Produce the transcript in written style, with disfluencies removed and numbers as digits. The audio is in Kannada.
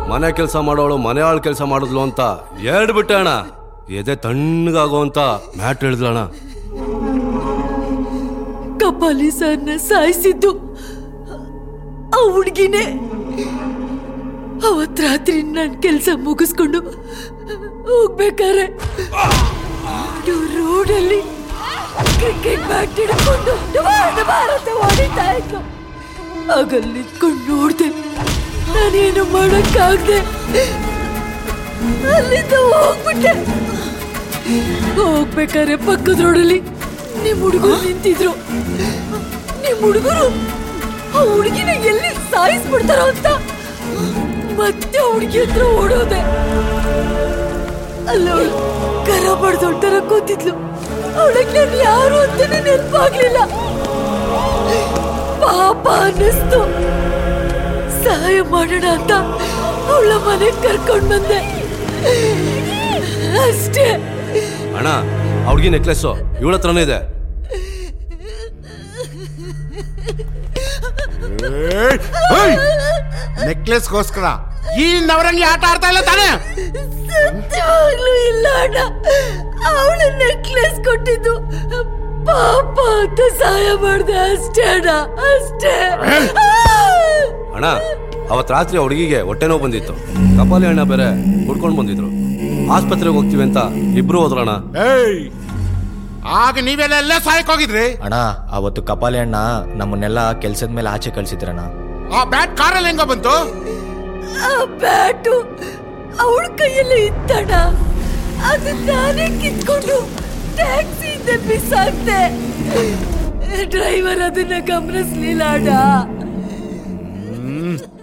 ಮನೆ ಕೆಲಸ ಮಾಡೋಳು ಮನೆ ಆಳು ಕೆಲಸ ಮಾಡಿದ್ಲು ಅಂತ ಹೇಳ್ಬಿಟ್ಟೆ ಅಣ್ಣ. ಎದೆ ತಣ್ಣಗಾಗೋ ಅಂತ ಮ್ಯಾಟ್ ಹೇಳಿದ್ಲಣ್ಣ. ಕಪಾಲಿ ಸರ್ನ ಸಾಯಿಸಿದ್ದು ಆ ಹುಡ್ಗಿನೇ. ಅವತ್ ರಾತ್ರಿ ನನ್ ಕೆಲ್ಸ ಮುಗಿಸ್ಕೊಂಡು ಹೋಗ್ಬೇಕಾರೆ ರೋಡಲ್ಲಿ ಕ್ರಿಕೆಟ್ ಬ್ಯಾಟ್ ಹಿಡ್ಕೊಂಡು ಭಾರತ ಹೊಡಿತಾ ಇತ್ತು. ಆಗಲ್ಲಿ ನಿಂತ್ಕೊಂಡು ನೋಡ್ದೆ, ನಾನೇನು ಮಾಡಕ್ಕಾಗ್ದೆ ಅಲ್ಲಿಂದ ಹೋಗ್ಬಿಟ್ಟೆ. ಹೋಗ್ಬೇಕಾರೆ ಪಕ್ಕದ ರೋಡಲ್ಲಿ ನಿಮ್ ಹುಡುಗರು ನಿಂತಿದ್ರು. ನಿಮ್ ಹುಡುಗರು ಆ ಹುಡುಗಿನ ಎಲ್ಲಿ ಸಾಯಿಸ್ಬಿಡ್ತಾರೋ ಅಂತ ಮತ್ತೆ ಹುಡುಗಿ ಹತ್ರ ಓಡೋದೆ. ಅಲ್ಲವಳು ಕರ ಬಡ್ದೊಡ್ತರ ಕೂತಿದ್ಲು. ಅವಳಕ್ಕೆ ನಾನು ಯಾರು ಅಂತಾನೆ ನೆನಪಾಗ್ಲಿಲ್ಲ. ಪಾಪ ಅನ್ನಿಸ್ತು. ಸಹಾಯ ಮಾಡೋಣ ಅಂತ ಅವಳ ಮನೆಗೆ ಕರ್ಕೊಂಡ್ ಬಂದೆ ಅಷ್ಟೇ. ಅಣ್ಣ, ಹುಡುಗಿ ನೆಕ್ಲೆಸ್ ಇವಳ ಹತ್ರನೇ ಇದೆ. ನೆಕ್ಲೆಸ್ಗೋಸ್ಕರ ಈ ನವರಂಗಿ ಆಟ ಆಡ್ತಾ ಇಲ್ಲ ತಾನೇ? ಸತ್ಯವಾಗ್ಲೂ ಇಲ್ಲ ಅಣ್ಣ. ಅವಳ ನೆಕ್ಲೆಸ್ ಕೊಟ್ಟಿದ್ದು ಪಾಪ ಅಂತ ಸಹಾಯ ಮಾಡ್ದೆ ಅಷ್ಟೇ ಅಣ್ಣ, ಅಷ್ಟೇ. ಅಣ್ಣ, ಅವತ್ ರಾತ್ರಿ ಹುಡುಗಿಗೆ ಹೊಟ್ಟೆ ನೋವು ಬಂದಿತ್ತು. ಕಪಾಲಿ ಅಣ್ಣ ಬೇರೆ ಹುಡ್ಕೊಂಡು ಬಂದಿದ್ರು. ಆಸ್ಪತ್ರೆಗೆ ಹೋಗ್ತೀವಿ ಅಂತ ಇಬ್ರು ಹೋದ್ರಣ್ಣ. ಆಗ ನೀವೆಲ್ಲ ಸಹಾಯಕ್ಕೆ ಹೋಗಿದ್ರಿ? ಅಣ್ಣ, ಅವತ್ತು ಕಪಾಲಿ ಅಣ್ಣ ನಮ್ಮನ್ನೆಲ್ಲ ಕೆಲ್ಸದ ಮೇಲೆ ಆಚೆ ಕಳ್ಸಿದ್ರಣ್ಣ. ಆ ಬ್ಯಾಟ್ ಕಾರಲ್ಲಿ ಹೆಂಗ ಬಂತು? ಆ ಬ್ಯಾಟು ಅವಳ ಕೈಯಲ್ಲಿ ಇತ್ತಣ್ಣ. ಅದು ನಾನೇ ಕಿತ್ಕೊಂಡು ಟ್ಯಾಕ್ಸಿಯಿಂದ ಬಿಸಾಕ್ದೆ. ಡ್ರೈವರ್ ಅದನ್ನ ಗಮನಿಸ್ಲಿಲ್ಲ ಅಣ್ಣ.